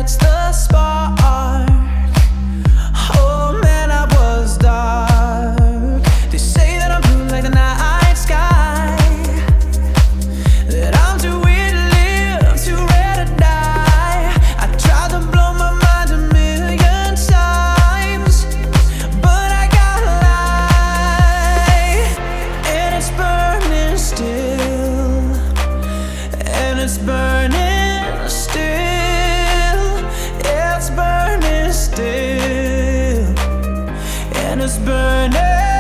that's the spark. Oh man, I was dark. They say that I'm blue like the night sky, that I'm too weird to live, too rare to die. I tried to blow my mind a million times, but I got light, and it's burning still, and it's burning still, it's burning still, and it's burning.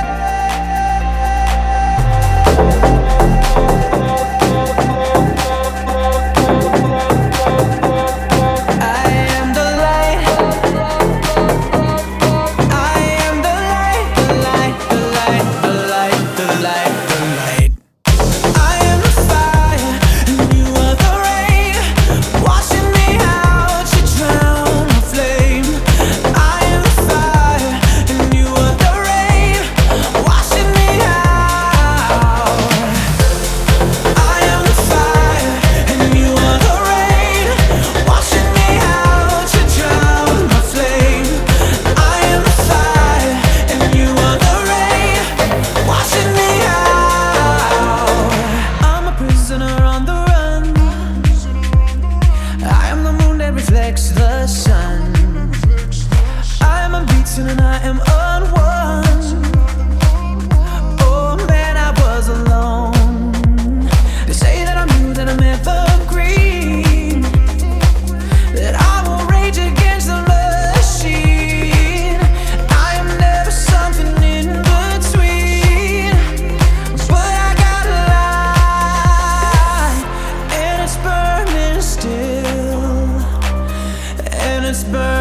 Reflects the sun. I am unbeaten and I am unwon. Oh man, I was alone. They say that I'm new, that I'm evergreen, that I will rage against the machine. I am never something in between, but I got light, and it's burning still, and it's burning.